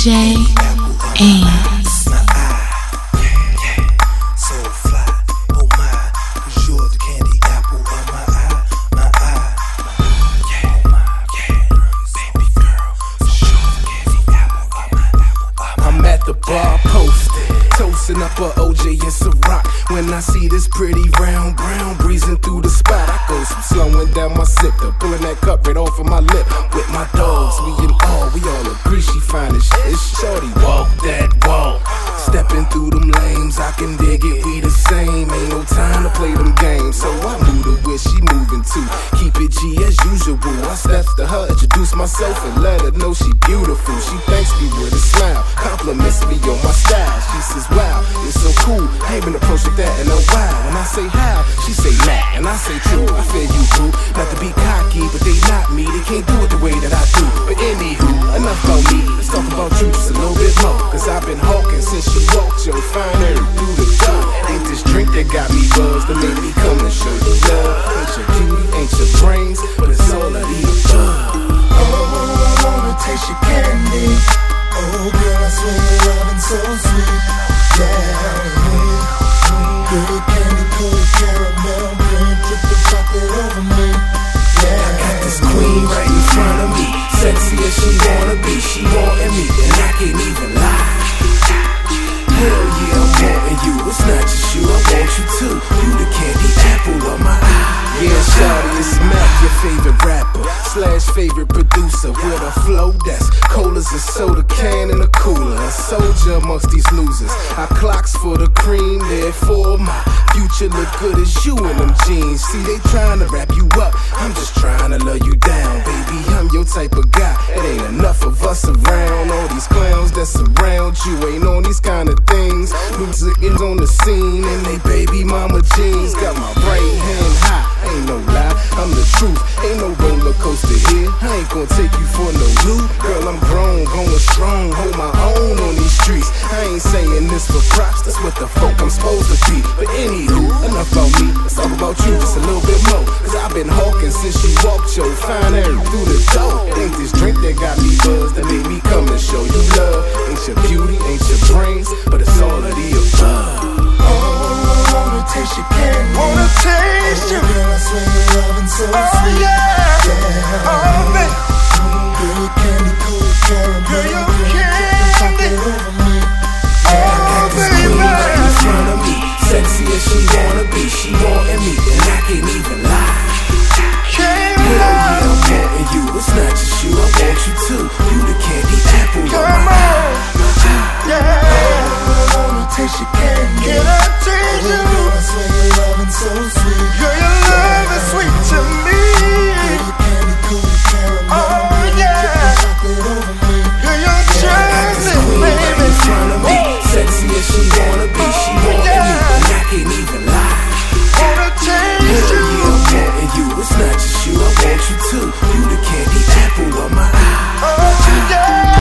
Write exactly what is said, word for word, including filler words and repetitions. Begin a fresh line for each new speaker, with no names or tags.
J Ames.
My eye, yeah, yeah, so fly, oh my, cause you're the candy apple of my eye, my eye, yeah, oh my, yeah, baby girl, so you're the candy apple of my apple. I'm at the bar posted, toasting up a O J and Ciroc. When I see this pretty round brown breezing through the spot, I go some slowing down my sip, to pulling that cup right off of my lip. With my dogs, we in all, we all agree she fine as shit. Shorty walk that walk, stepping through them lanes, I can dig it, we the same. Ain't no time to play them games, so I move to where she moving to. Keep it G as usual. I steps to her, introduce myself and let her know she beautiful. She thanks me with a smile, compliments me on my style. She says, wow, it's so cool, I ain't been approached like that in a while. When I say how, she say nah, and I say true. I feel you boo, not to be cocky, but they not me. They can't do it the way that I do. But anywho, enough about me, let's talk about you just a little bit more. Cause I've been hawking since she walked your fine her through the door. Ain't this drink that got me buzzed that made me come and show you love. Ain't your beauty, ain't your brains, but it's all of the above.
Oh, I wanna taste your candy. Oh girl, I swear your loving's so sweet. Yeah, good candy, cold caramel, girl, drip the chocolate over me. Yeah,
I got this queen right in front of me, sexy as she wanna be. She wantin' me, and I can't even lie. Hell yeah, I'm wanting you. It's not just you, I want you too. You the candy apple of my eye. Yeah, shawty, it's Mac, your favorite rapper slash favorite producer, with a flow that's cold as a soda can in a cooler. A soldier amongst these losers. I clocks for the cream, therefore my future look good as you in them jeans. See, they trying to wrap you up, I'm just trying to love you down. Baby, I'm your type of guy, it ain't enough of us around. All these clowns that surround you ain't on these kind of things. Music is on the scene and they baby mama jeans. Got my right hand high, ain't no lie, I'm the truth. Ain't no roller coaster here, I ain't gonna take you for no loot. Girl, I'm grown, going strong, hold my own on these streets. I ain't saying this for props, that's what the folk I'm supposed to be. But anywho, enough about me, let's talk about you just a little bit more. Cause I've been hawking since you walked your fine hair through the door. It ain't this drink that got me buzzed, that made me come and show you love. Ain't your beauty, ain't your brains, but it's all of the above.
oh, I wanna taste your candy.
Wanna taste you.
Oh girl, I swear your loving's so
Oh
sweet.
yeah,
Yeah,
oh baby,
good candy, cold caramel,
girl, you
drip the
candy.
chocolate over me.
I got this queen right in front of me, sexy as she wanna be. She wantin' me, and I can't even lie.
Can't
Hell yeah,
lie.
I'm wanting you. It's not just you, I want you too. You the candy apple of
Come
my
on,
eye.
yeah.
I wanna taste your candy.
Can I taste
Oh
you?
girl, I swear your loving's so sweet.
Girl, your love is sweet to me.